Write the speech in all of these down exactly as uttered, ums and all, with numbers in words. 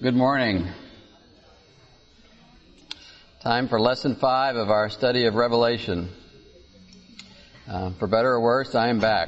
Good morning. Time for lesson five of our study of Revelation. Uh, for better or worse, I am back.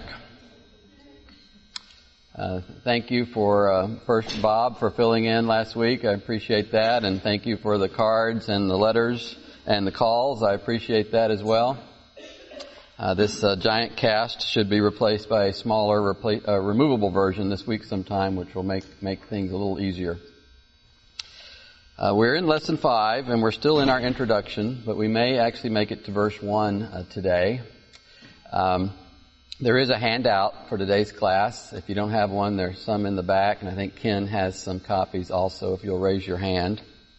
Uh, thank you for, uh, first Bob for filling in last week. I appreciate that. And thank you for the cards and the letters and the calls. I appreciate that as well. Uh, this uh, giant cast should be replaced by a smaller, repla- uh, removable version this week sometime, which will make, make things a little easier. Uh, we're in lesson five, and we're still in our introduction, but we may actually make it to verse one uh, today. Um, there is a handout for today's class. If you don't have one, there's some in the back, and I think Ken has some copies also, if you'll raise your hand.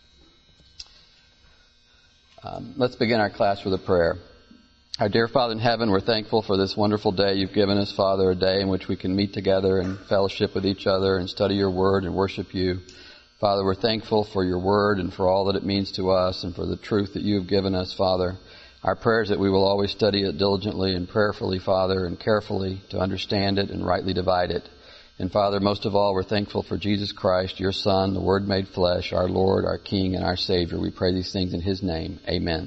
Um, let's begin our class with a prayer. Our dear Father in heaven, we're thankful for this wonderful day you've given us, Father, a day in which we can meet together and fellowship with each other and study your word and worship you. Father, we're thankful for your word and for all that it means to us and for the truth that you have given us, Father. Our prayer is that we will always study it diligently and prayerfully, Father, and carefully to understand it and rightly divide it. And Father, most of all, we're thankful for Jesus Christ, your Son, the Word made flesh, our Lord, our King, and our Savior. We pray these things in his name. Amen.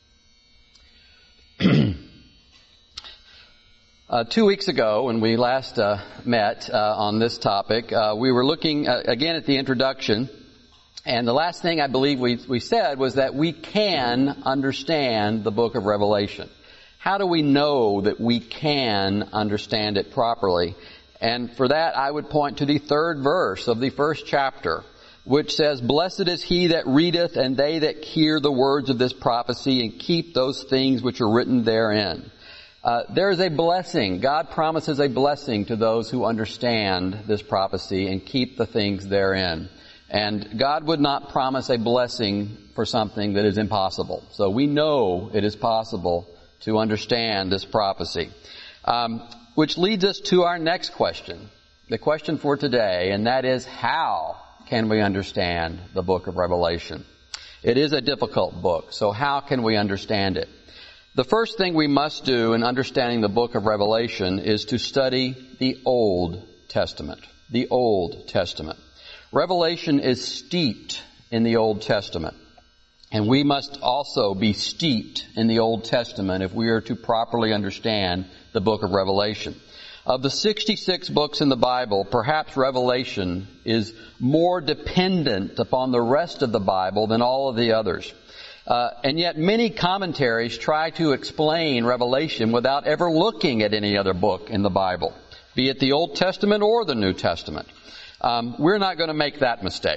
Uh, two weeks ago, when we last uh, met uh, on this topic, uh, we were looking uh, again at the introduction, and the last thing I believe we, we said was that we can understand the book of Revelation. How do we know that we can understand it properly? And for that, I would point to the third verse of the first chapter, which says, "Blessed is he that readeth, and they that hear the words of this prophecy, and keep those things which are written therein." Uh, there is a blessing. God promises a blessing to those who understand this prophecy and keep the things therein. And God would not promise a blessing for something that is impossible. So we know it is possible to understand this prophecy. Um, which leads us to our next question, the question for today, and that is, how can we understand the book of Revelation? It is a difficult book, so how can we understand it? The first thing we must do in understanding the book of Revelation is to study the Old Testament. The Old Testament. Revelation is steeped in the Old Testament. And we must also be steeped in the Old Testament if we are to properly understand the book of Revelation. Of the sixty-six books in the Bible, perhaps Revelation is more dependent upon the rest of the Bible than all of the others. Uh, and yet many commentaries try to explain Revelation without ever looking at any other book in the Bible, be it the Old Testament or the New Testament. Um, we're not going to make that mistake.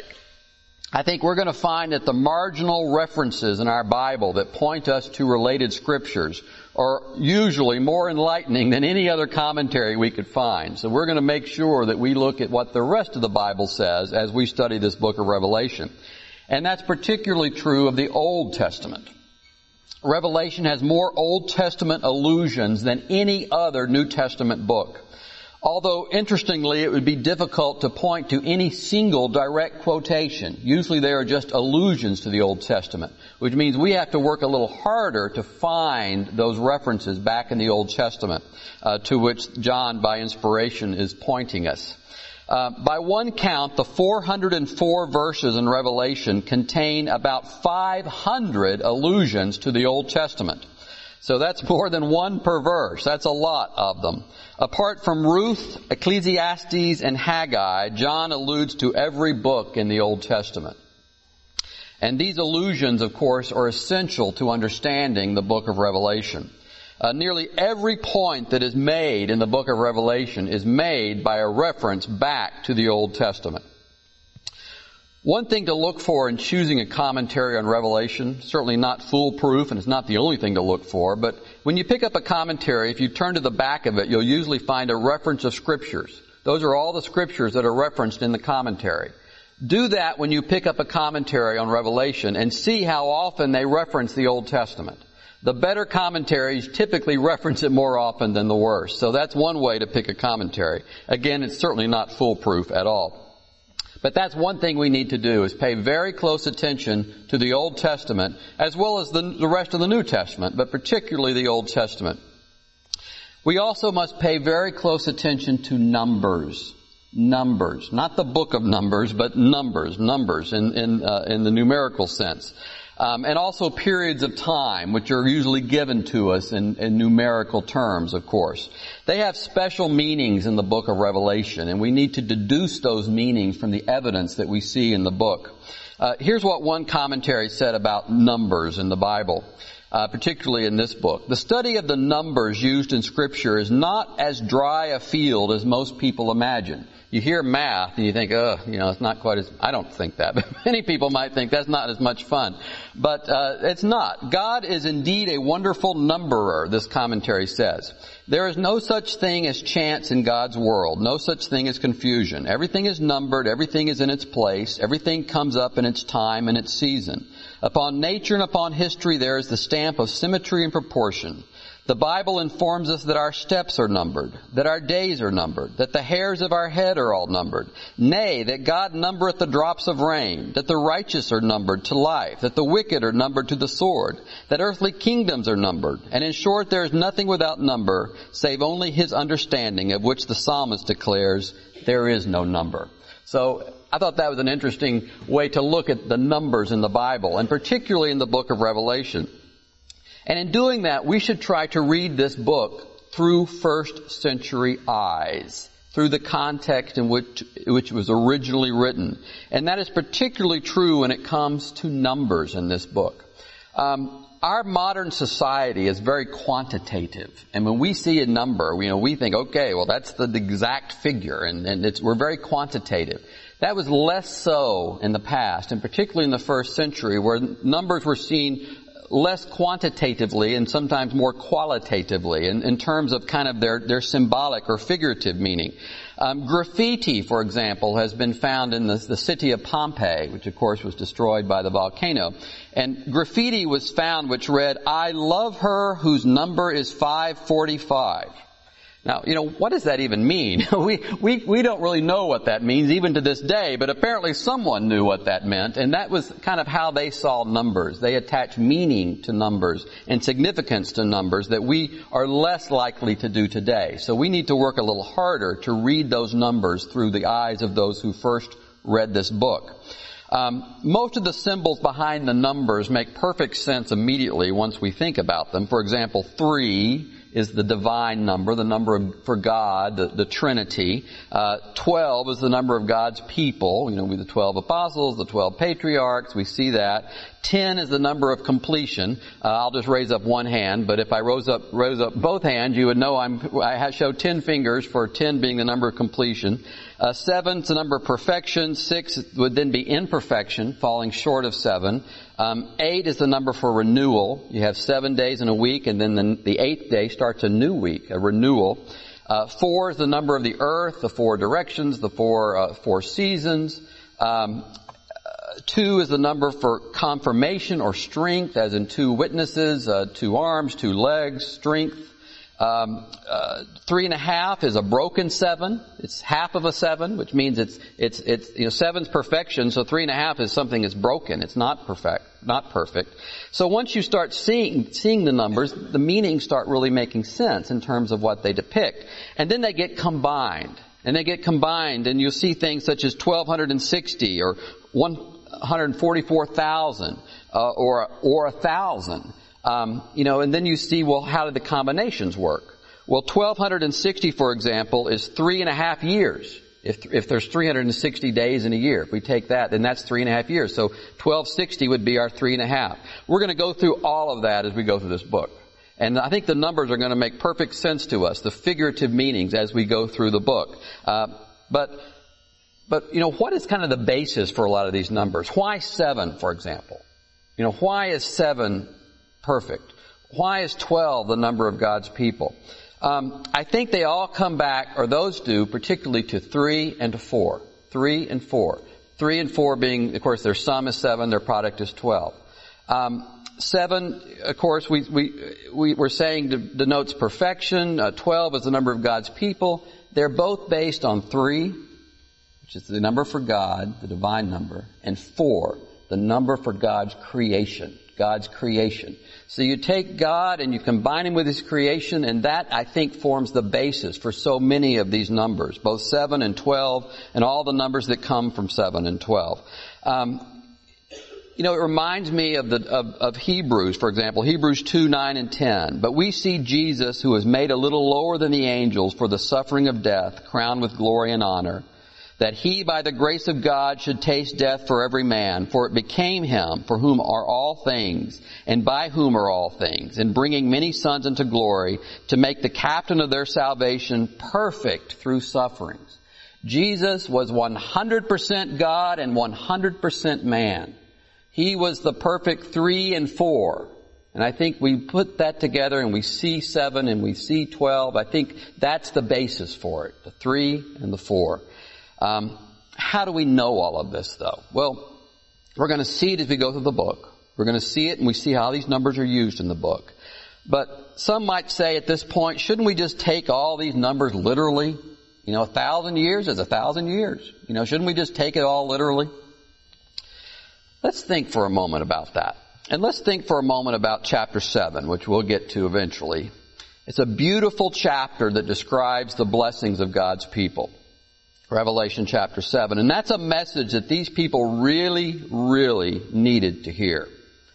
I think we're going to find that the marginal references in our Bible that point us to related scriptures are usually more enlightening than any other commentary we could find. So we're going to make sure that we look at what the rest of the Bible says as we study this book of Revelation. And that's particularly true of the Old Testament. Revelation has more Old Testament allusions than any other New Testament book. Although, interestingly, it would be difficult to point to any single direct quotation. Usually they are just allusions to the Old Testament, which means we have to work a little harder to find those references back in the Old Testament, uh, to which John, by inspiration, is pointing us. Uh, by one count, the four hundred four verses in Revelation contain about five hundred allusions to the Old Testament. So that's more than one per verse. That's a lot of them. Apart from Ruth, Ecclesiastes, and Haggai, John alludes to every book in the Old Testament. And these allusions, of course, are essential to understanding the book of Revelation. Uh, nearly every point that is made in the book of Revelation is made by a reference back to the Old Testament. One thing to look for in choosing a commentary on Revelation, certainly not foolproof, and it's not the only thing to look for, but when you pick up a commentary, if you turn to the back of it, you'll usually find a reference of scriptures. Those are all the scriptures that are referenced in the commentary. Do that when you pick up a commentary on Revelation and see how often they reference the Old Testament. The better commentaries typically reference it more often than the worse. So that's one way to pick a commentary. Again, it's certainly not foolproof at all. But that's one thing we need to do, is pay very close attention to the Old Testament as well as the, the rest of the New Testament, but particularly the Old Testament. We also must pay very close attention to numbers. numbers. Not the book of Numbers, but numbers, numbers in, in, uh, in the numerical sense. Um, and also periods of time, which are usually given to us in, in numerical terms, of course. They have special meanings in the book of Revelation, and we need to deduce those meanings from the evidence that we see in the book. Uh, here's what one commentary said about numbers in the Bible, uh, particularly in this book. The study of the numbers used in Scripture is not as dry a field as most people imagine. You hear math and you think, oh, you know, it's not quite as, I don't think that, but many people might think that's not as much fun. But uh, it's not. God is indeed a wonderful numberer, this commentary says. There is no such thing as chance in God's world, no such thing as confusion. Everything is numbered, everything is in its place, everything comes up in its time and its season. Upon nature and upon history there is the stamp of symmetry and proportion. The Bible informs us that our steps are numbered, that our days are numbered, that the hairs of our head are all numbered. Nay, that God numbereth the drops of rain, that the righteous are numbered to life, that the wicked are numbered to the sword, that earthly kingdoms are numbered. And in short, there is nothing without number, save only His understanding, of which the psalmist declares, there is no number. So I thought that was an interesting way to look at the numbers in the Bible, and particularly in the book of Revelation. And in doing that, we should try to read this book through first century eyes, through the context in which, which it was originally written. And that is particularly true when it comes to numbers in this book. Um, our modern society is very quantitative. And when we see a number, you know, we think, okay, well, that's the exact figure. And, and it's, we're very quantitative. That was less so in the past, and particularly in the first century, where numbers were seen less quantitatively and sometimes more qualitatively in, in terms of kind of their, their symbolic or figurative meaning. Um, graffiti, for example, has been found in the, the city of Pompeii, which of course was destroyed by the volcano. And graffiti was found which read, I love her whose number is five forty-five. Now, you know, what does that even mean? we, we, we don't really know what that means even to this day, but apparently someone knew what that meant, and that was kind of how they saw numbers. They attached meaning to numbers and significance to numbers that we are less likely to do today. So we need to work a little harder to read those numbers through the eyes of those who first read this book. Um, most of the symbols behind the numbers make perfect sense immediately once we think about them. For example, three is the divine number, the number of, for God, the, the Trinity. Uh, twelve is the number of God's people. You know, we the twelve apostles, the twelve patriarchs. We see that. Ten is the number of completion. Uh, I'll just raise up one hand, but if I rose up, rose up both hands, you would know I'm, I show ten fingers for ten being the number of completion. Uh, seven is the number of perfection. Six would then be imperfection, falling short of seven. Um, eight is the number for renewal. You have seven days in a week, and then the, the eighth day starts a new week, a renewal. Uh, four is the number of the earth, the four directions, the four uh, four seasons. Um, uh, two is the number for confirmation or strength, as in two witnesses, uh, two arms, two legs, strength. Um, uh, three and a half is a broken seven. It's half of a seven, which means it's, it's, it's, you know, seven's perfection, so three and a half is something that's broken. It's not perfect, not perfect. So once you start seeing, seeing the numbers, the meanings start really making sense in terms of what they depict. And then they get combined. And they get combined, and you'll see things such as twelve sixty or one hundred forty-four thousand, uh, or, or a thousand. Um, you know, and then you see, well, how did the combinations work? Well, twelve sixty, for example, is three and a half years. If, if there's three hundred sixty days in a year, if we take that, then that's three and a half years. So twelve sixty would be our three and a half. We're going to go through all of that as we go through this book. And I think the numbers are going to make perfect sense to us, the figurative meanings as we go through the book. Uh, but, but, you know, what is kind of the basis for a lot of these numbers? Why seven, for example? You know, why is seven perfect? Why is twelve the number of God's people? Um, I think they all come back, or those do, particularly to three and to four. Three and four. Three and four being, of course, their sum is seven, their product is twelve. Um, seven, of course, we, we, we were saying denotes perfection. Uh, twelve is the number of God's people. They're both based on three, which is the number for God, the divine number, and four, The number for God's creation. God's creation. So you take God and you combine Him with His creation, and that, I think, forms the basis for so many of these numbers, both seven and twelve, and all the numbers that come from seven and twelve. Um, you know, it reminds me of the of, of Hebrews, for example, Hebrews two, nine, and ten. But we see Jesus, who was made a little lower than the angels for the suffering of death, crowned with glory and honor, that He, by the grace of God, should taste death for every man. For it became Him, for whom are all things, and by whom are all things, in bringing many sons into glory, to make the captain of their salvation perfect through sufferings. Jesus was one hundred percent God and one hundred percent man. He was the perfect three and four. And I think we put that together and we see seven and we see twelve. I think that's the basis for it, the three and the four. Um, how do we know all of this, though? Well, we're going to see it as we go through the book. We're going to see it and we see how these numbers are used in the book. But some might say at this point, shouldn't we just take all these numbers literally? You know, a thousand years is a thousand years. You know, shouldn't we just take it all literally? Let's think for a moment about that. And let's think for a moment about chapter seven, which we'll get to eventually. It's a beautiful chapter that describes the blessings of God's people. Revelation chapter seven. And that's a message that these people really, really needed to hear.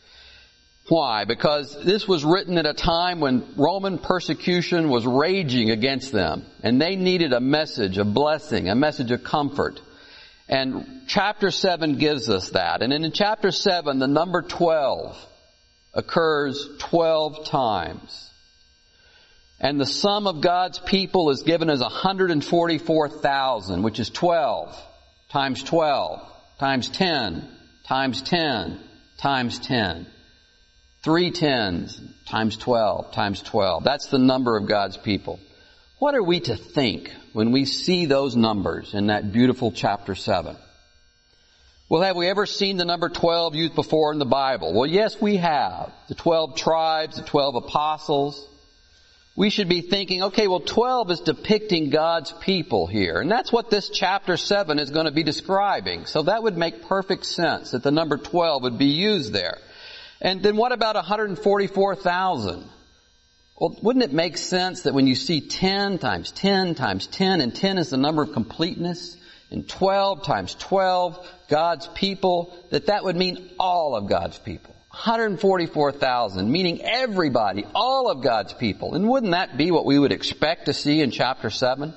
Why? Because this was written at a time when Roman persecution was raging against them. And they needed a message of blessing, a message of comfort. And chapter seven gives us that. And in chapter seven, the number twelve occurs twelve times. And the sum of God's people is given as one hundred forty-four thousand, which is twelve times twelve times ten times ten times ten. Three tens times twelve times twelve. That's the number of God's people. What are we to think when we see those numbers in that beautiful chapter seven? Well, have we ever seen the number twelve used before in the Bible? Well, yes, we have. The twelve tribes, the twelve apostles. We should be thinking, okay, well, twelve is depicting God's people here. And that's what this chapter seven is going to be describing. So that would make perfect sense that the number twelve would be used there. And then what about one hundred forty-four thousand? Well, wouldn't it make sense that when you see ten times ten times ten, and ten is the number of completeness, and twelve times twelve, God's people, that that would mean all of God's people. one hundred forty-four thousand, meaning everybody, all of God's people. And wouldn't that be what we would expect to see in chapter seven?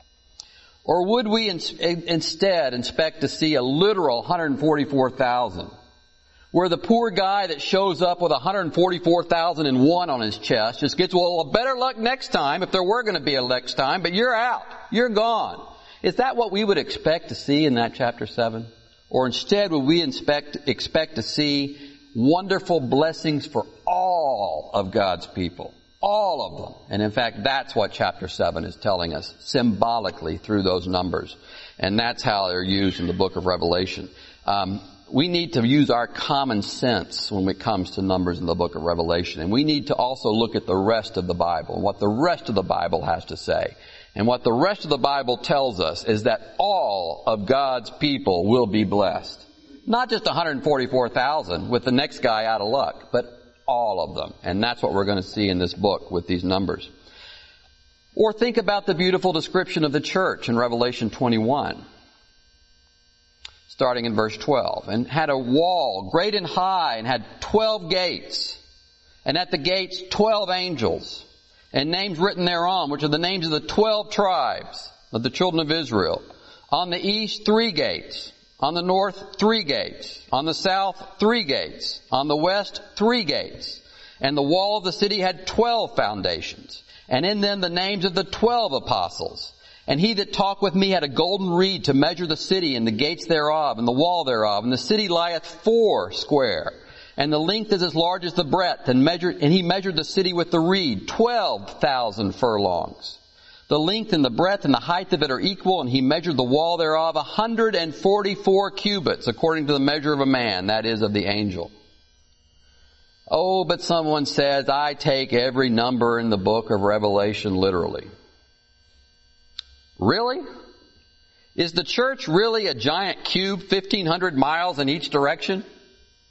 Or would we in, instead expect to see a literal one hundred forty-four thousand? Where the poor guy that shows up with one hundred forty-four thousand one on his chest just gets, well, better luck next time if there were going to be a next time, but you're out. You're gone. Is that what we would expect to see in that chapter seven? Or instead would we expect, expect to see wonderful blessings for all of God's people? All of them. And in fact, that's what chapter seven is telling us symbolically through those numbers. And that's how they're used in the book of Revelation. Um, We need to use our common sense when it comes to numbers in the book of Revelation. And we need to also look at the rest of the Bible and what the rest of the Bible has to say. And what the rest of the Bible tells us is that all of God's people will be blessed. Not just one hundred forty-four thousand with the next guy out of luck, but all of them. And that's what we're going to see in this book with these numbers. Or think about the beautiful description of the church in Revelation twenty-one. Starting in verse twelve, and had a wall great and high, and had twelve gates, and at the gates twelve angels, and names written thereon, which are the names of the twelve tribes of the children of Israel. On the east, three gates. On the north, three gates. On the south, three gates. On the west, three gates. And the wall of the city had twelve foundations, and in them the names of the twelve apostles. And he that talked with me had a golden reed to measure the city and the gates thereof and the wall thereof. And the city lieth four square. And the length is as large as the breadth. And measured, and he measured the city with the reed, twelve thousand furlongs. The length and the breadth and the height of it are equal. And he measured the wall thereof a hundred and forty-four cubits, according to the measure of a man, that is, of the angel. Oh, but someone says, I take every number in the book of Revelation literally. Really? Is the church really a giant cube fifteen hundred miles in each direction?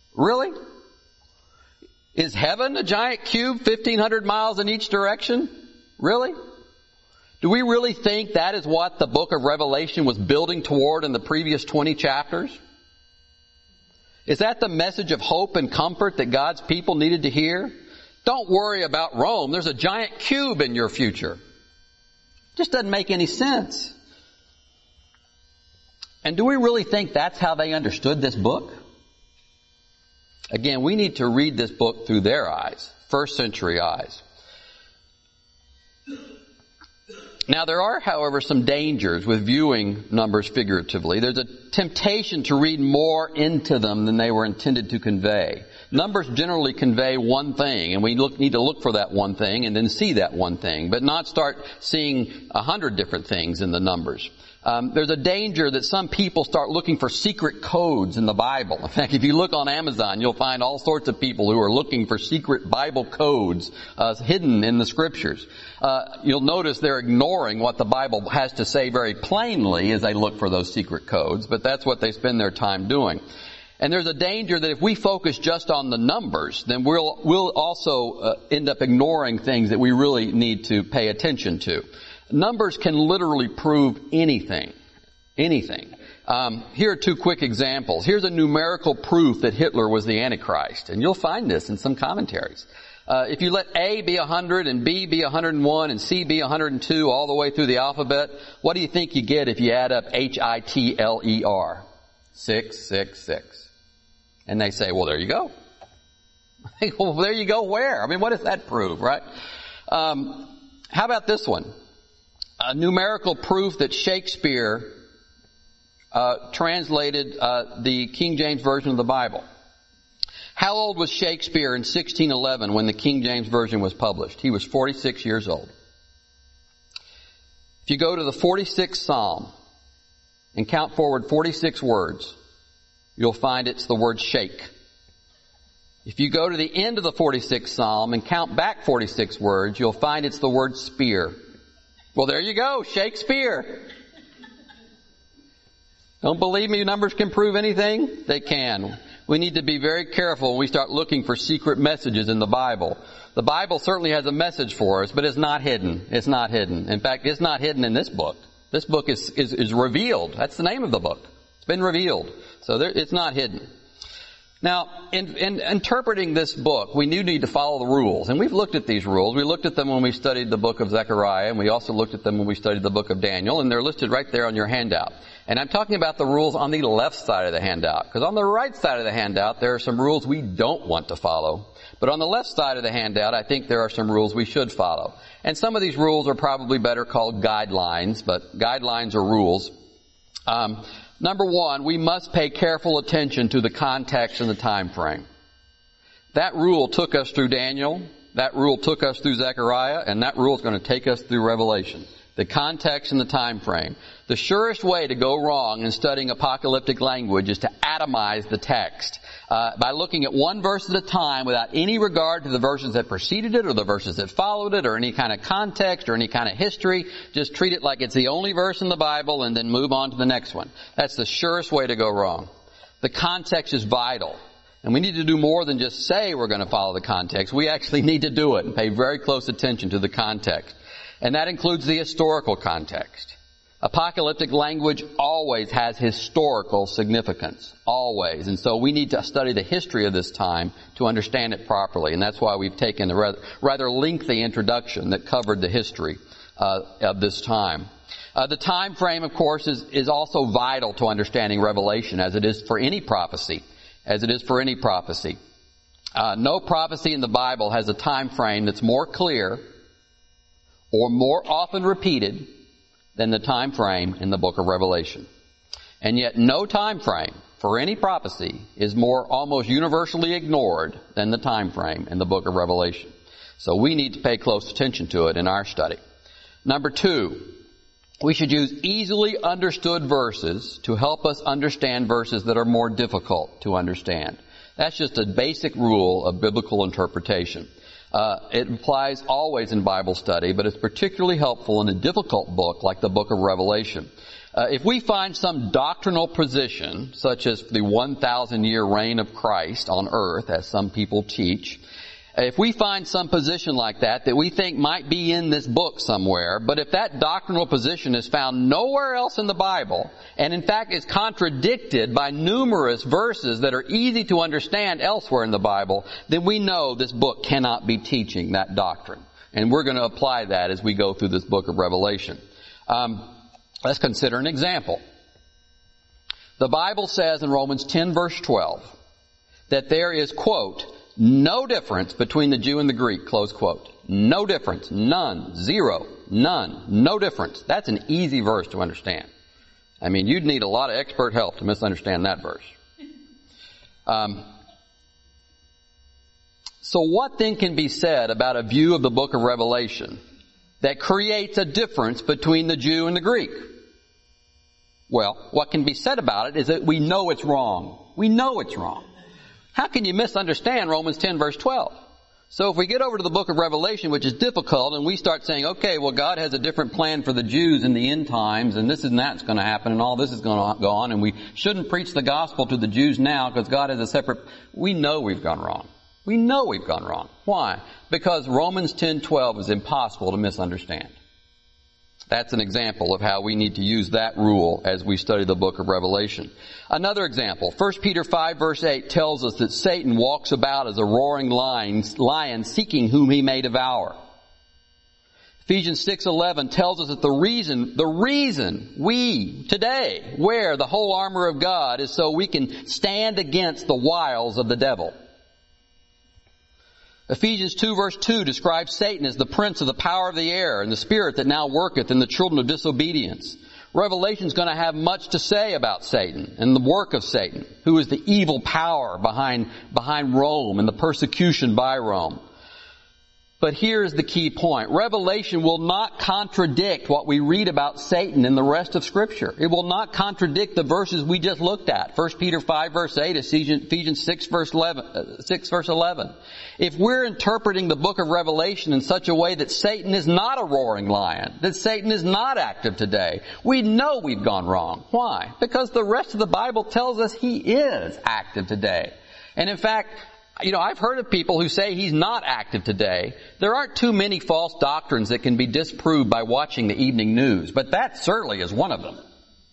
Really? Is heaven a giant cube, fifteen hundred miles in each direction? Really? Do we really think that is what the book of Revelation was building toward in the previous twenty chapters? Is that the message of hope and comfort that God's people needed to hear? Don't worry about Rome. There's a giant cube in your future. It just doesn't make any sense. And do we really think that's how they understood this book? Again, we need to read this book through their eyes, first century eyes. Now, there are, however, some dangers with viewing Numbers figuratively. There's a temptation to read more into them than they were intended to convey. Numbers generally convey one thing, and we look, need to look for that one thing and then see that one thing, but not start seeing a hundred different things in the Numbers. Um, there's a danger that some people start looking for secret codes in the Bible. In fact, if you look on Amazon, you'll find all sorts of people who are looking for secret Bible codes uh, hidden in the Scriptures. Uh, you'll notice they're ignoring what the Bible has to say very plainly as they look for those secret codes, but that's what they spend their time doing. And there's a danger that if we focus just on the numbers, then we'll, we'll also uh, end up ignoring things that we really need to pay attention to. Numbers can literally prove anything. Anything. Um, here are two quick examples. Here's a numerical proof that Hitler was the Antichrist. And you'll find this in some commentaries. Uh, if you let A be one hundred and B be one hundred one and C be one hundred two all the way through the alphabet, what do you think you get if you add up H I T L E R? Six, six, six. And they say, well, there you go. Well, there you go where? I mean, what does that prove, right? Um, how about this one? A numerical proof that Shakespeare uh, translated uh, the King James Version of the Bible. How old was Shakespeare in sixteen eleven when the King James Version was published? He was forty-six years old. If you go to the forty-sixth Psalm and count forward forty-six words, you'll find it's the word shake. If you go to the end of the forty-sixth Psalm and count back forty-six words, you'll find it's the word spear. Well, there you go, Shakespeare. Don't believe me, numbers can prove anything? They can. We need to be very careful when we start looking for secret messages in the Bible. The Bible certainly has a message for us, but it's not hidden. It's not hidden. In fact, it's not hidden in this book. This book is, is, is revealed. That's the name of the book. It's been revealed. So there, it's not hidden. Now, in, in interpreting this book, we do need to follow the rules. And we've looked at these rules. We looked at them when we studied the book of Zechariah, and we also looked at them when we studied the book of Daniel, and they're listed right there on your handout. And I'm talking about the rules on the left side of the handout, because on the right side of the handout, there are some rules we don't want to follow. But on the left side of the handout, I think there are some rules we should follow. And some of these rules are probably better called guidelines, but guidelines are rules. Um, Number one, we must pay careful attention to the context and the time frame. That rule took us through Daniel, that rule took us through Zechariah, and that rule is going to take us through Revelation. The context and the time frame. The surest way to go wrong in studying apocalyptic language is to atomize the text. Uh, by looking at one verse at a time without any regard to the verses that preceded it or the verses that followed it or any kind of context or any kind of history. Just treat it like it's the only verse in the Bible and then move on to the next one. That's the surest way to go wrong. The context is vital. And we need to do more than just say we're going to follow the context. We actually need to do it and pay very close attention to the context. And that includes the historical context. Apocalyptic language always has historical significance. Always. And so we need to study the history of this time to understand it properly. And that's why we've taken a rather, rather lengthy introduction that covered the history uh, of this time. Uh, the time frame, of course, is, is also vital to understanding Revelation, as it is for any prophecy. As it is for any prophecy. Uh, no prophecy in the Bible has a time frame that's more clear or more often repeated than the time frame in the book of Revelation. And yet no time frame for any prophecy is more almost universally ignored than the time frame in the book of Revelation. So we need to pay close attention to it in our study. Number two, we should use easily understood verses to help us understand verses that are more difficult to understand. That's just a basic rule of biblical interpretation. Uh, it applies always in Bible study, but it's particularly helpful in a difficult book like the book of Revelation. Uh, if we find some doctrinal position, such as the one thousand year reign of Christ on earth, as some people teach, if we find some position like that that we think might be in this book somewhere, but if that doctrinal position is found nowhere else in the Bible, and in fact is contradicted by numerous verses that are easy to understand elsewhere in the Bible, then we know this book cannot be teaching that doctrine. And we're going to apply that as we go through this book of Revelation. Um, Let's consider an example. The Bible says in Romans ten verse twelve that there is, quote, no difference between the Jew and the Greek, close quote. No difference. None. Zero. None. No difference. That's an easy verse to understand. I mean, you'd need a lot of expert help to misunderstand that verse. Um, so what then can be said about a view of the book of Revelation that creates a difference between the Jew and the Greek? Well, what can be said about it is that we know it's wrong. We know it's wrong. How can you misunderstand Romans ten verse twelve? So if we get over to the book of Revelation, which is difficult, and we start saying, okay, well, God has a different plan for the Jews in the end times, and this and that's going to happen, and all this is going to go on, and we shouldn't preach the gospel to the Jews now because God has a separate... We know we've gone wrong. We know we've gone wrong. Why? Because Romans ten twelve is impossible to misunderstand. That's an example of how we need to use that rule as we study the book of Revelation. Another example, First Peter five verse eight tells us that Satan walks about as a roaring lion, lion seeking whom he may devour. Ephesians six eleven tells us that the reason, the reason we today wear the whole armor of God is so we can stand against the wiles of the devil. Ephesians two verse two describes Satan as the prince of the power of the air and the spirit that now worketh in the children of disobedience. Revelation is going to have much to say about Satan and the work of Satan, who is the evil power behind, behind Rome and the persecution by Rome. But here's the key point. Revelation will not contradict what we read about Satan in the rest of Scripture. It will not contradict the verses we just looked at. First Peter five verse eight, Ephesians six verse eleven, six verse eleven. If we're interpreting the book of Revelation in such a way that Satan is not a roaring lion, that Satan is not active today, we know we've gone wrong. Why? Because the rest of the Bible tells us he is active today. And in fact, you know, I've heard of people who say he's not active today. There aren't too many false doctrines that can be disproved by watching the evening news, but that certainly is one of them.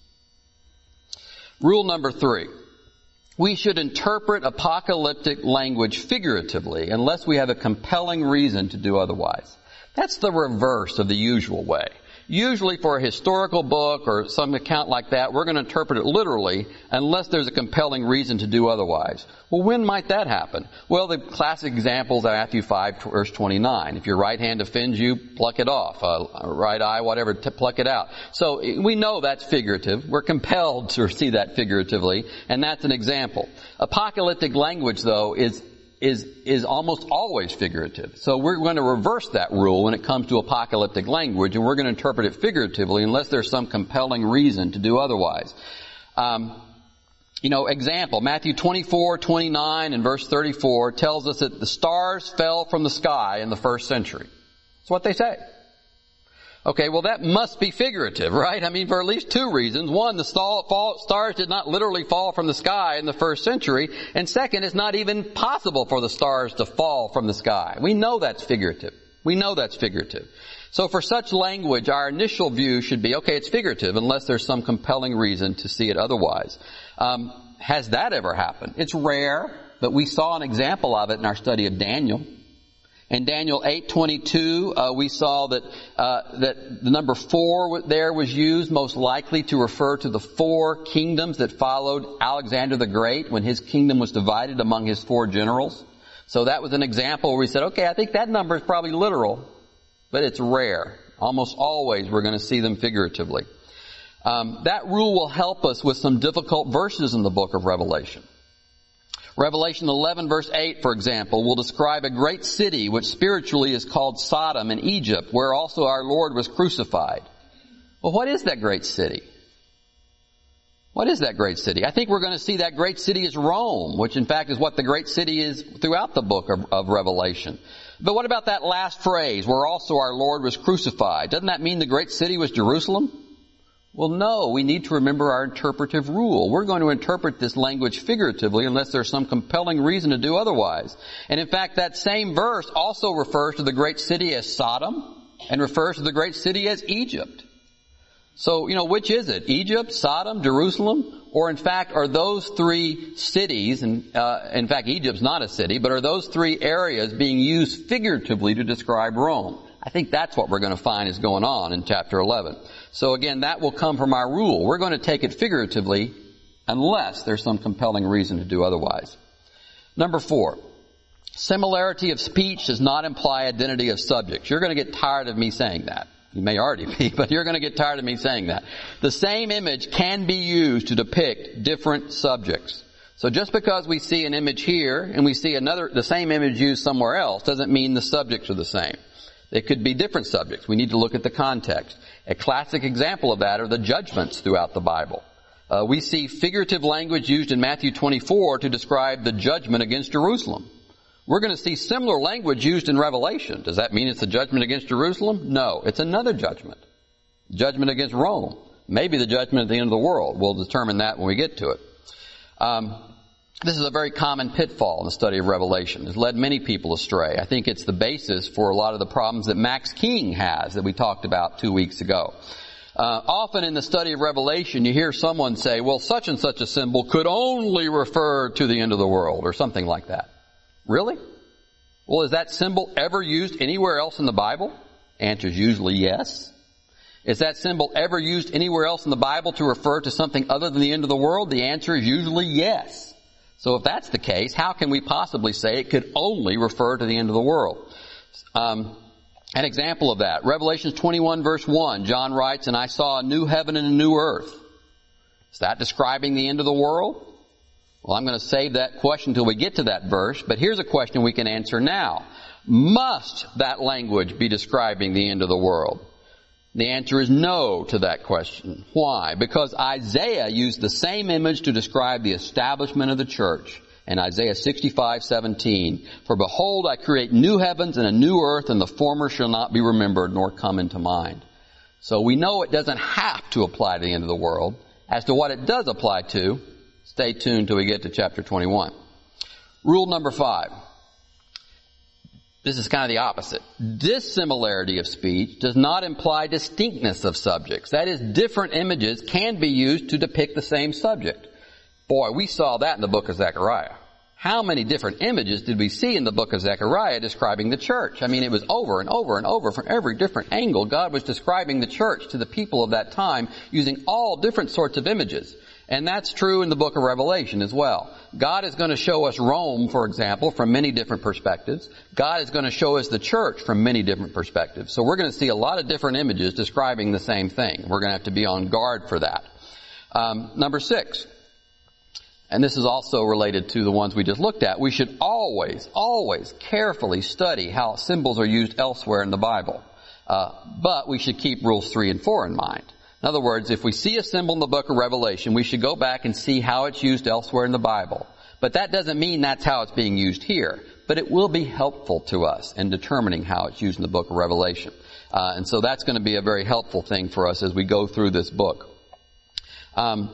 Rule number three. We should interpret apocalyptic language figuratively unless we have a compelling reason to do otherwise. That's the reverse of the usual way. Usually for a historical book or some account like that, we're going to interpret it literally unless there's a compelling reason to do otherwise. Well, when might that happen? Well, the classic examples are Matthew five, verse twenty-nine. If your right hand offends you, pluck it off. Uh, right eye, whatever, t- pluck it out. So we know that's figurative. We're compelled to see that figuratively, and that's an example. Apocalyptic language, though, is is is almost always figurative. So we're going to reverse that rule when it comes to apocalyptic language, and we're going to interpret it figuratively unless there's some compelling reason to do otherwise. Um, you know, example, Matthew twenty-four, twenty-nine and verse thirty-four tells us that the stars fell from the sky in the first century. That's what they say. Okay, well that must be figurative, right? I mean, for at least two reasons. One, the stars did not literally fall from the sky in the first century. And second, it's not even possible for the stars to fall from the sky. We know that's figurative. We know that's figurative. So for such language, our initial view should be, okay, it's figurative unless there's some compelling reason to see it otherwise. Um, has that ever happened? It's rare, but we saw an example of it in our study of Daniel. In Daniel eight twenty-two, uh, we saw that uh, that the number four there was used most likely to refer to the four kingdoms that followed Alexander the Great when his kingdom was divided among his four generals. So that was an example where we said, okay, I think that number is probably literal, but it's rare. Almost always we're going to see them figuratively. Um, that rule will help us with some difficult verses in the book of Revelation. Revelation eleven verse eight, for example, will describe a great city which spiritually is called Sodom in Egypt, where also our Lord was crucified. Well, what is that great city? What is that great city? I think we're going to see that great city is Rome, which in fact is what the great city is throughout the book of, of Revelation. But what about that last phrase, where also our Lord was crucified? Doesn't that mean the great city was Jerusalem? Well, no, we need to remember our interpretive rule. We're going to interpret this language figuratively unless there's some compelling reason to do otherwise. And in fact, that same verse also refers to the great city as Sodom and refers to the great city as Egypt. So, you know, which is it? Egypt, Sodom, Jerusalem? Or in fact, are those three cities, and uh, in fact, Egypt's not a city, but are those three areas being used figuratively to describe Rome? I think that's what we're going to find is going on in chapter eleven. So again, that will come from our rule. We're going to take it figuratively unless there's some compelling reason to do otherwise. Number four, similarity of speech does not imply identity of subjects. You're going to get tired of me saying that. You may already be, but you're going to get tired of me saying that. The same image can be used to depict different subjects. So just because we see an image here and we see another, the same image used somewhere else doesn't mean the subjects are the same. They could be different subjects. We need to look at the context. A classic example of that are the judgments throughout the Bible. Uh, we see figurative language used in Matthew twenty-four to describe the judgment against Jerusalem. We're going to see similar language used in Revelation. Does that mean it's a judgment against Jerusalem? No, it's another judgment. Judgment against Rome. Maybe the judgment at the end of the world. We'll determine that when we get to it. Um, This is a very common pitfall in the study of Revelation. It's led many people astray. I think it's the basis for a lot of the problems that Max King has that we talked about two weeks ago. Uh, often in the study of Revelation, you hear someone say, well, such and such a symbol could only refer to the end of the world, or something like that. Really? Well, is that symbol ever used anywhere else in the Bible? Answer is usually yes. Is that symbol ever used anywhere else in the Bible to refer to something other than the end of the world? The answer is usually yes. So if that's the case, how can we possibly say it could only refer to the end of the world? Um, an example of that, Revelation twenty-one verse one, John writes, and I saw a new heaven and a new earth. Is that describing the end of the world? Well, I'm going to save that question until we get to that verse, but here's a question we can answer now. Must that language be describing the end of the world? The answer is no to that question. Why? Because Isaiah used the same image to describe the establishment of the church in Isaiah sixty-five seventeen. For behold, I create new heavens and a new earth, and the former shall not be remembered nor come into mind. So we know it doesn't have to apply to the end of the world. As to what it does apply to, stay tuned till we get to chapter twenty-one. Rule number five. This is kind of the opposite. Dissimilarity of speech does not imply distinctness of subjects. That is, different images can be used to depict the same subject. Boy, we saw that in the book of Zechariah. How many different images did we see in the book of Zechariah describing the church? I mean, it was over and over and over from every different angle. God was describing the church to the people of that time using all different sorts of images. And that's true in the book of Revelation as well. God is going to show us Rome, for example, from many different perspectives. God is going to show us the church from many different perspectives. So we're going to see a lot of different images describing the same thing. We're going to have to be on guard for that. Um, number six, and this is also related to the ones we just looked at, we should always, always carefully study how symbols are used elsewhere in the Bible. Uh, but we should keep rules three and four in mind. In other words, if we see a symbol in the book of Revelation, we should go back and see how it's used elsewhere in the Bible. But that doesn't mean that's how it's being used here. But it will be helpful to us in determining how it's used in the book of Revelation. Uh, and so that's going to be a very helpful thing for us as we go through this book. Um,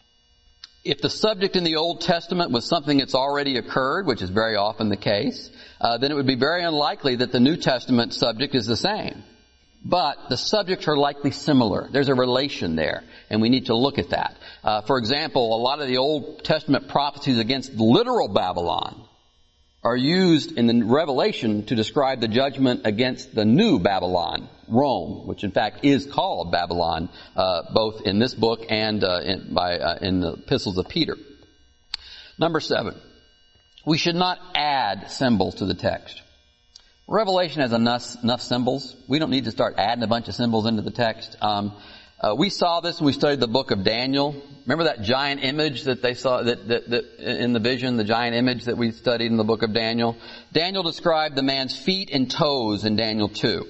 if the subject in the Old Testament was something that's already occurred, which is very often the case, uh, then it would be very unlikely that the New Testament subject is the same. But the subjects are likely similar. There's a relation there, and we need to look at that. Uh, for example, a lot of the Old Testament prophecies against literal Babylon are used in the Revelation to describe the judgment against the new Babylon, Rome, which in fact is called Babylon, uh, both in this book and uh, in, by, uh, in the epistles of Peter. Number seven, we should not add symbols to the text. Revelation has enough, enough symbols. We don't need to start adding a bunch of symbols into the text. Um, uh, we saw this when we studied the book of Daniel. Remember that giant image that they saw that, that, that in the vision, the giant image that we studied in the book of Daniel? Daniel described the man's feet and toes in Daniel two.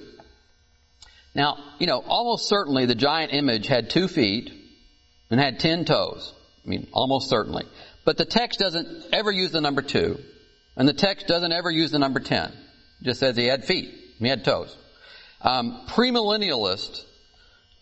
Now, you know, almost certainly the giant image had two feet and had ten toes. I mean, almost certainly. But the text doesn't ever use the number two, and the text doesn't ever use the number ten. It just says he had feet, he had toes. Um, premillennialists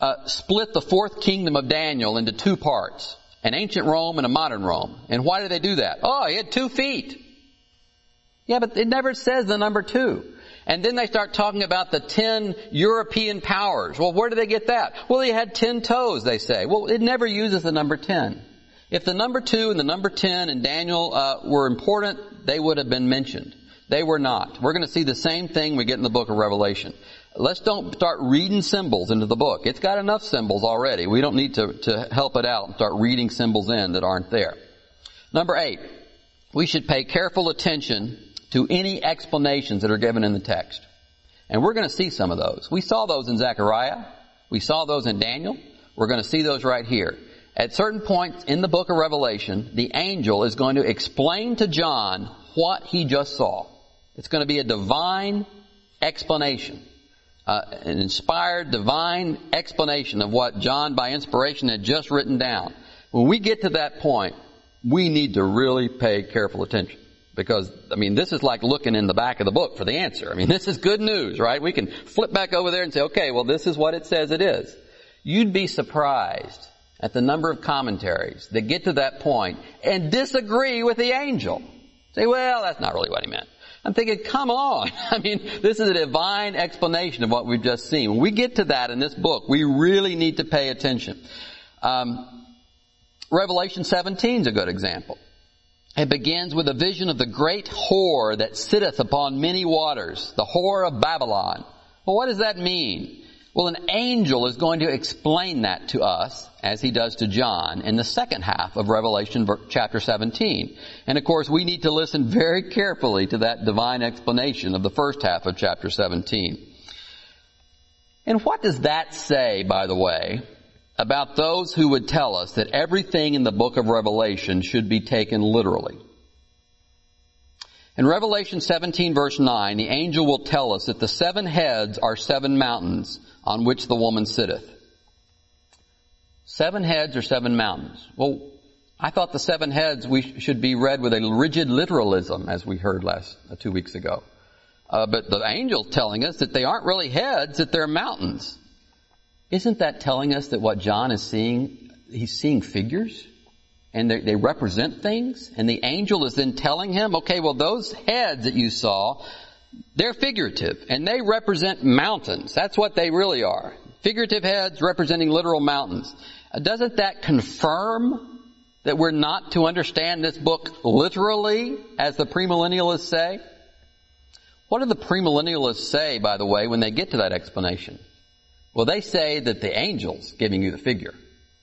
uh, split the fourth kingdom of Daniel into two parts, an ancient Rome and a modern Rome. And why did they do that? Oh, he had two feet. Yeah, but it never says the number two. And then they start talking about the ten European powers. Well, where do they get that? Well, he had ten toes, they say. Well, it never uses the number ten. If the number two and the number ten in Daniel uh, were important, they would have been mentioned. They were not. We're going to see the same thing we get in the book of Revelation. Let's don't start reading symbols into the book. It's got enough symbols already. We don't need to, to help it out and start reading symbols in that aren't there. Number eight, we should pay careful attention to any explanations that are given in the text. And we're going to see some of those. We saw those in Zechariah. We saw those in Daniel. We're going to see those right here. At certain points in the book of Revelation, the angel is going to explain to John what he just saw. It's going to be a divine explanation, uh, an inspired divine explanation of what John by inspiration had just written down. When we get to that point, we need to really pay careful attention. Because, I mean, this is like looking in the back of the book for the answer. I mean, this is good news, right? We can flip back over there and say, okay, well, this is what it says it is. You'd be surprised at the number of commentaries that get to that point and disagree with the angel. Say, well, that's not really what he meant. I'm thinking, come on. I mean, this is a divine explanation of what we've just seen. When we get to that in this book, we really need to pay attention. Um, Revelation seventeen is a good example. It begins with a vision of the great whore that sitteth upon many waters, the whore of Babylon. Well, what does that mean? Well, an angel is going to explain that to us, as he does to John, in the second half of Revelation chapter seventeen. And of course, we need to listen very carefully to that divine explanation of the first half of chapter seventeen. And what does that say, by the way, about those who would tell us that everything in the book of Revelation should be taken literally? In Revelation seventeen verse nine, the angel will tell us that the seven heads are seven mountains on which the woman sitteth. Seven heads or seven mountains? Well, I thought the seven heads we should be read with a rigid literalism, as we heard last uh, two weeks ago. Uh, but the angel's telling us that they aren't really heads, that they're mountains. Isn't that telling us that what John is seeing, he's seeing figures? And they, they represent things? And the angel is then telling him, okay, well, those heads that you saw, they're figurative, and they represent mountains. That's what they really are. Figurative heads representing literal mountains. Uh, doesn't that confirm that we're not to understand this book literally, as the premillennialists say? What do the premillennialists say, by the way, when they get to that explanation? Well, they say that the angel's giving you the figure.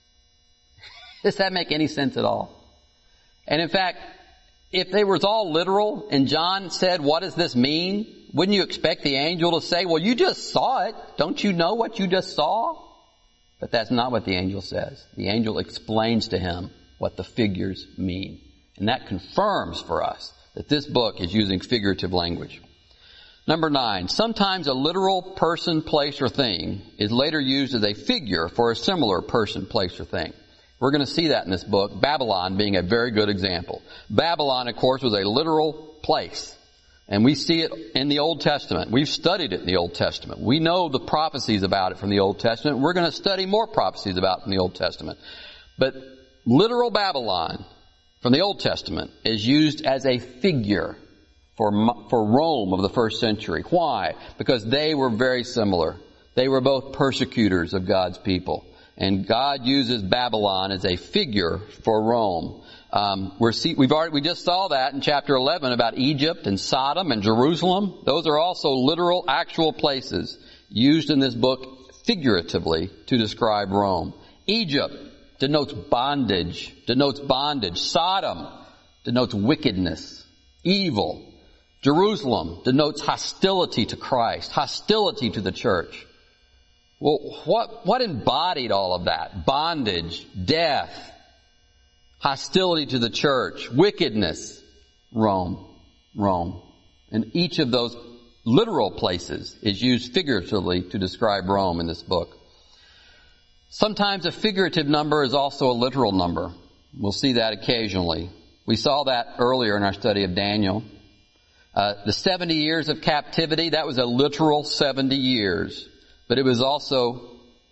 Does that make any sense at all? And in fact, if they was all literal and John said, what does this mean? Wouldn't you expect the angel to say, well, you just saw it. Don't you know what you just saw? But that's not what the angel says. The angel explains to him what the figures mean. And that confirms for us that this book is using figurative language. Number nine, sometimes a literal person, place, or thing is later used as a figure for a similar person, place, or thing. We're going to see that in this book, Babylon being a very good example. Babylon, of course, was a literal place. And we see it in the Old Testament. We've studied it in the Old Testament. We know the prophecies about it from the Old Testament. We're going to study more prophecies about it from the Old Testament. But literal Babylon from the Old Testament is used as a figure for, for Rome of the first century. Why? Because they were very similar. They were both persecutors of God's people. And God uses Babylon as a figure for Rome. Um, we're see, we've already, we just saw that in chapter eleven about Egypt and Sodom and Jerusalem. Those are also literal, actual places used in this book figuratively to describe Rome. Egypt denotes bondage, denotes bondage. Sodom denotes wickedness, evil. Jerusalem denotes hostility to Christ, hostility to the church. Well, what, what embodied all of that? Bondage, death, hostility to the church, wickedness. Rome, Rome. And each of those literal places is used figuratively to describe Rome in this book. Sometimes a figurative number is also a literal number. We'll see that occasionally. We saw that earlier in our study of Daniel. Uh, the seventy years of captivity, that was a literal seventy years. But it was also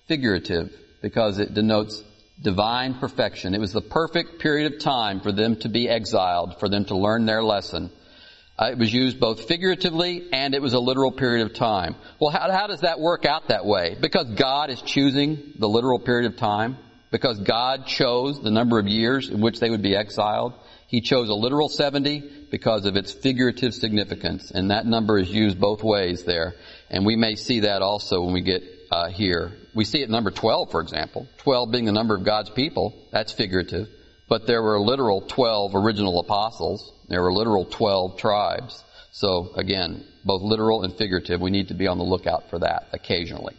figurative because it denotes divine perfection. It was the perfect period of time for them to be exiled, for them to learn their lesson. Uh, it was used both figuratively and it was a literal period of time. Well, how, how does that work out that way? Because God is choosing the literal period of time. Because God chose the number of years in which they would be exiled. He chose a literal seventy because of its figurative significance. And that number is used both ways there. And we may see that also when we get uh, here. We see it number twelve, for example. twelve being the number of God's people. That's figurative. But there were literal twelve original apostles. There were literal twelve tribes. So again, both literal and figurative. We need to be on the lookout for that occasionally.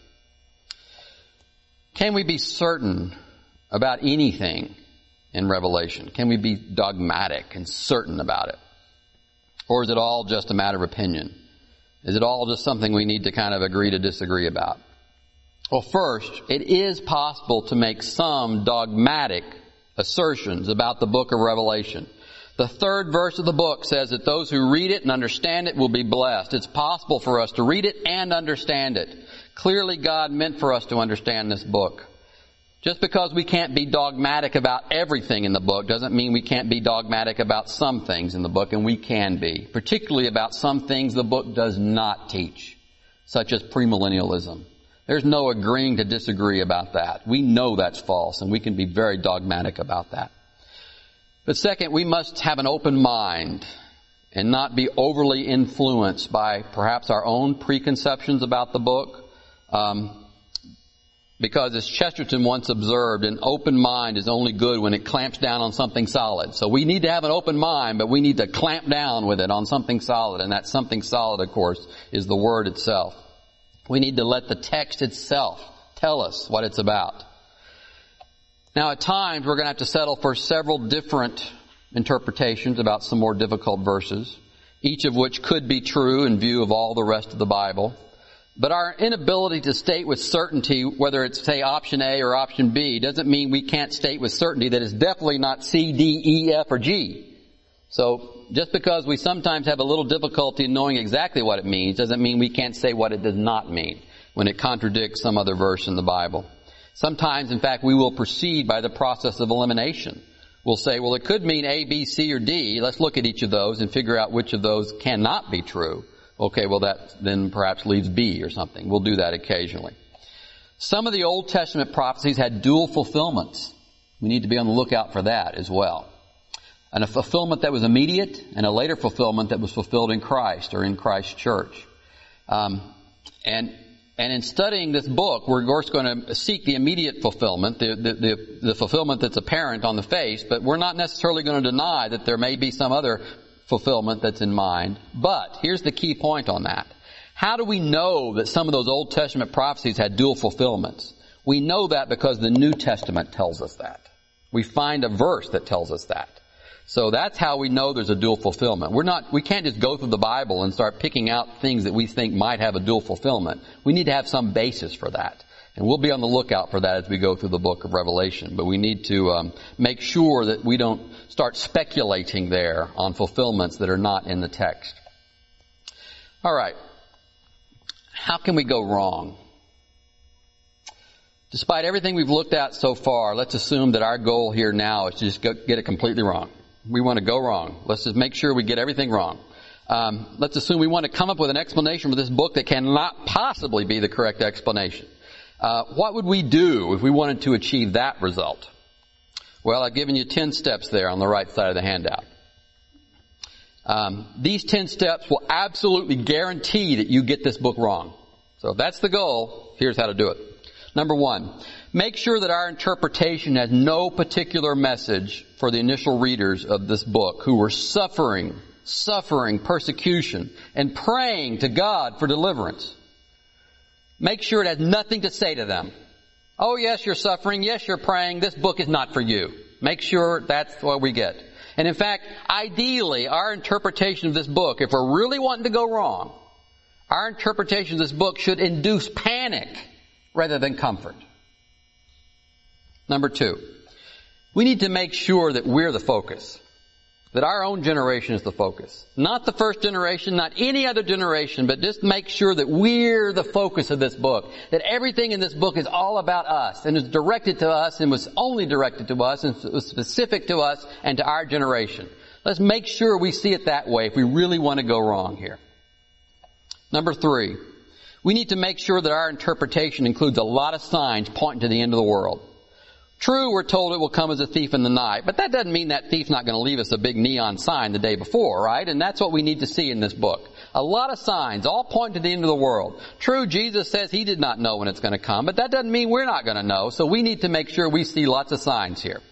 Can we be certain about anything in Revelation? Can we be dogmatic and certain about it? Or is it all just a matter of opinion? Is it all just something we need to kind of agree to disagree about? Well, first, it is possible to make some dogmatic assertions about the book of Revelation. The third verse of the book says that those who read it and understand it will be blessed. It's possible for us to read it and understand it. Clearly, God meant for us to understand this book. Just because we can't be dogmatic about everything in the book doesn't mean we can't be dogmatic about some things in the book, and we can be. Particularly about some things the book does not teach, such as premillennialism. There's no agreeing to disagree about that. We know that's false, and we can be very dogmatic about that. But second, we must have an open mind and not be overly influenced by perhaps our own preconceptions about the book. Um, Because as Chesterton once observed, an open mind is only good when it clamps down on something solid. So we need to have an open mind, but we need to clamp down with it on something solid. And that something solid, of course, is the Word itself. We need to let the text itself tell us what it's about. Now, at times, we're going to have to settle for several different interpretations about some more difficult verses, each of which could be true in view of all the rest of the Bible. But our inability to state with certainty whether it's, say, option A or option B doesn't mean we can't state with certainty that it's definitely not C, D, E, F, or G. So just because we sometimes have a little difficulty in knowing exactly what it means doesn't mean we can't say what it does not mean when it contradicts some other verse in the Bible. Sometimes, in fact, we will proceed by the process of elimination. We'll say, well, it could mean A, B, C, or D. Let's look at each of those and figure out which of those cannot be true. Okay, well that then perhaps leaves B or something. We'll do that occasionally. Some of the Old Testament prophecies had dual fulfillments. We need to be on the lookout for that as well. And a fulfillment that was immediate and a later fulfillment that was fulfilled in Christ or in Christ's church. Um, and and in studying this book, we're of course going to seek the immediate fulfillment, the, the, the, the fulfillment that's apparent on the face, but we're not necessarily going to deny that there may be some other fulfillment that's in mind. But here's the key point on that. How do we know that some of those Old Testament prophecies had dual fulfillments? We know that because the New Testament tells us that. We find a verse that tells us that. So that's how we know there's a dual fulfillment. We're not, we can't just go through the Bible and start picking out things that we think might have a dual fulfillment. We need to have some basis for that. And we'll be on the lookout for that as we go through the book of Revelation. But we need to um, make sure that we don't start speculating there on fulfillments that are not in the text. All right. How can we go wrong? Despite everything we've looked at so far, let's assume that our goal here now is to just go, get it completely wrong. We want to go wrong. Let's just make sure we get everything wrong. Um, let's assume we want to come up with an explanation for this book that cannot possibly be the correct explanation. Uh, what would we do if we wanted to achieve that result? Well, I've given you ten steps there on the right side of the handout. Um, these ten steps will absolutely guarantee that you get this book wrong. So if that's the goal, here's how to do it. Number one, make sure that our interpretation has no particular message for the initial readers of this book who were suffering, suffering persecution and praying to God for deliverance. Make sure it has nothing to say to them. Oh, yes, you're suffering. Yes, you're praying. This book is not for you. Make sure that's what we get. And in fact, ideally, our interpretation of this book, if we're really wanting to go wrong, our interpretation of this book should induce panic rather than comfort. Number two, we need to make sure that we're the focus. that our own generation is the focus. Not the first generation, not any other generation, but just make sure that we're the focus of this book. That everything in this book is all about us and is directed to us and was only directed to us and was specific to us and to our generation. Let's make sure we see it that way if we really want to go wrong here. Number three, we need to make sure that our interpretation includes a lot of signs pointing to the end of the world. True, we're told it will come as a thief in the night, but that doesn't mean that thief's not going to leave us a big neon sign the day before, right? And that's what we need to see in this book. A lot of signs, all point to the end of the world. True, Jesus says He did not know when it's going to come, but that doesn't mean we're not going to know, so we need to make sure we see lots of signs here.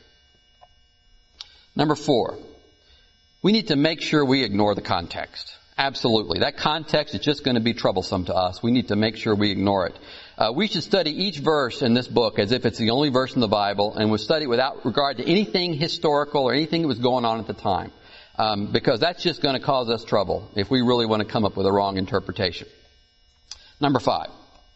Number four, we need to make sure we ignore the context. Absolutely. That context is just going to be troublesome to us. We need to make sure we ignore it. Uh, we should study each verse in this book as if it's the only verse in the Bible, and we'll study without regard to anything historical or anything that was going on at the time. Um, because that's just going to cause us trouble if we really want to come up with a wrong interpretation. Number five.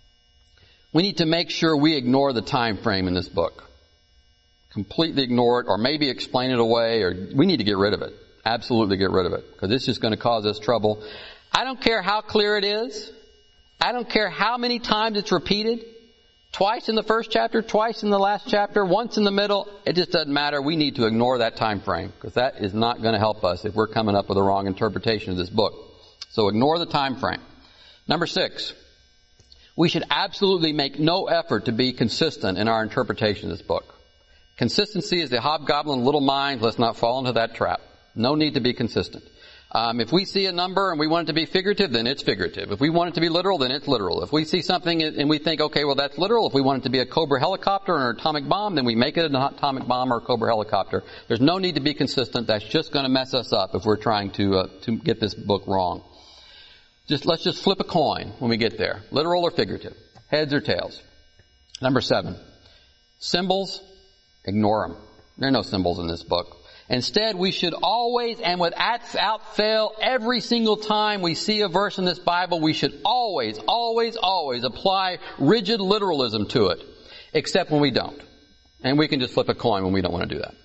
We need to make sure we ignore the time frame in this book. Completely ignore it, or maybe explain it away, or we need to get rid of it. Absolutely get rid of it, because it's just going to cause us trouble. I don't care how clear it is. I don't care how many times it's repeated. Twice in the first chapter, twice in the last chapter, once in the middle. It just doesn't matter. We need to ignore that time frame, because that is not going to help us if we're coming up with a wrong interpretation of this book. So ignore the time frame. Number six, we should absolutely make no effort to be consistent in our interpretation of this book. Consistency is the hobgoblin of little minds. Let's not fall into that trap. No need to be consistent. Um, if we see a number and we want it to be figurative, then it's figurative. If we want it to be literal, then it's literal. If we see something and we think, okay, well, that's literal. If we want it to be a Cobra helicopter or an atomic bomb, then we make it an atomic bomb or a Cobra helicopter. There's no need to be consistent. That's just going to mess us up if we're trying to uh, to get this book wrong. Just let's just flip a coin when we get there. Literal or figurative. Heads or tails. Number seven. Symbols, ignore them. There are no symbols in this book. Instead, we should always, and without fail, every single time we see a verse in this Bible, we should always, always, always apply rigid literalism to it, except when we don't. And we can just flip a coin when we don't want to do that.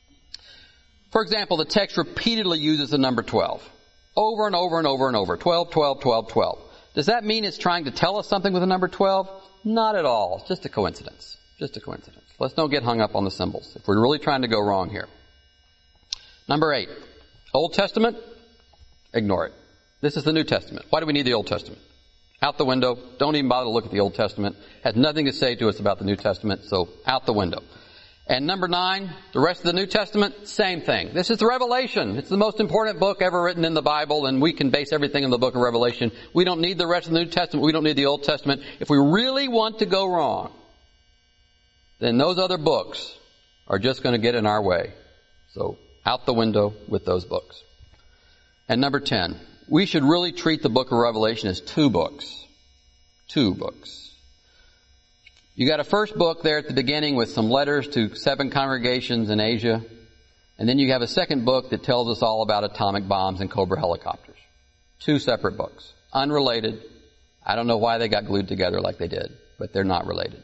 For example, the text repeatedly uses the number twelve. Over and over and over and over. twelve, twelve, twelve, twelve. Does that mean it's trying to tell us something with the number twelve? Not at all. It's just a coincidence. Just a coincidence. Let's don't get hung up on the symbols if we're really trying to go wrong here. Number eight, Old Testament, ignore it. This is the New Testament. Why do we need the Old Testament? Out the window. Don't even bother to look at the Old Testament. Has nothing to say to us about the New Testament, so out the window. And number nine, the rest of the New Testament, same thing. This is the Revelation. It's the most important book ever written in the Bible, and we can base everything in the book of Revelation. We don't need the rest of the New Testament. We don't need the Old Testament. If we really want to go wrong, then those other books are just going to get in our way. So, out the window with those books. And number ten, we should really treat the book of Revelation as two books. Two books. You got a first book there at the beginning with some letters to seven congregations in Asia. And then you have a second book that tells us all about atomic bombs and Cobra helicopters. Two separate books. Unrelated. I don't know why they got glued together like they did, but they're not related.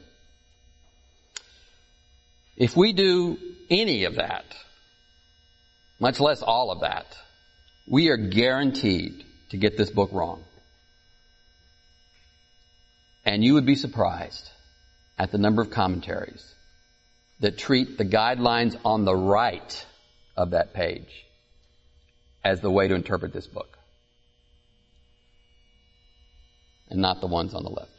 If we do any of that, much less all of that, we are guaranteed to get this book wrong. And you would be surprised at the number of commentaries that treat the guidelines on the right of that page as the way to interpret this book, and not the ones on the left.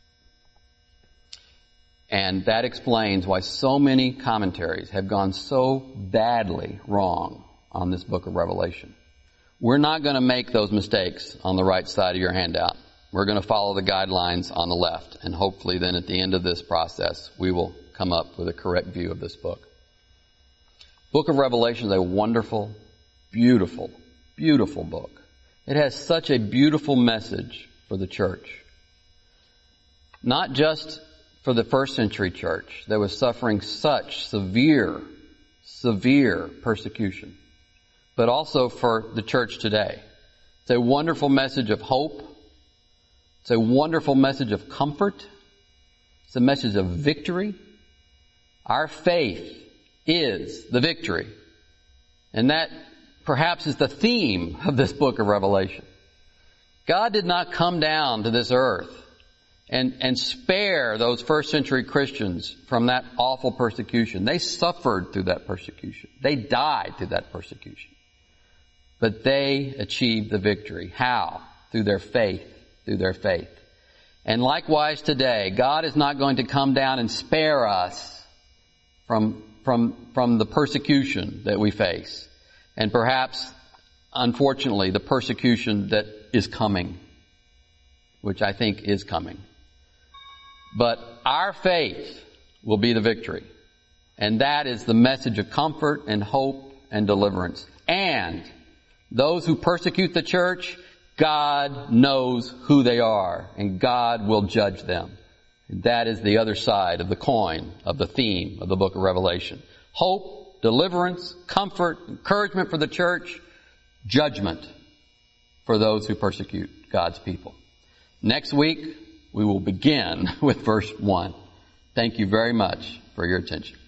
And that explains why so many commentaries have gone so badly wrong on this book of Revelation. We're not going to make those mistakes on the right side of your handout. We're going to follow the guidelines on the left. And hopefully then at the end of this process, we will come up with a correct view of this book. Book of Revelation is a wonderful, beautiful, beautiful book. It has such a beautiful message for the church. Not just for the first century church that was suffering such severe, severe persecution, but also for the church today. It's a wonderful message of hope. It's a wonderful message of comfort. It's a message of victory. Our faith is the victory. And that perhaps is the theme of this book of Revelation. God did not come down to this earth and, and spare those first century Christians from that awful persecution. They suffered through that persecution. They died through that persecution. But they achieved the victory. How? Through their faith. Through their faith. And likewise today, God is not going to come down and spare us from, from, from the persecution that we face. And perhaps, unfortunately, the persecution that is coming, which I think is coming. But our faith will be the victory. And that is the message of comfort and hope and deliverance. And those who persecute the church, God knows who they are, and God will judge them. And that is the other side of the coin of the theme of the book of Revelation. Hope, deliverance, comfort, encouragement for the church, judgment for those who persecute God's people. Next week, we will begin with verse one. Thank you very much for your attention.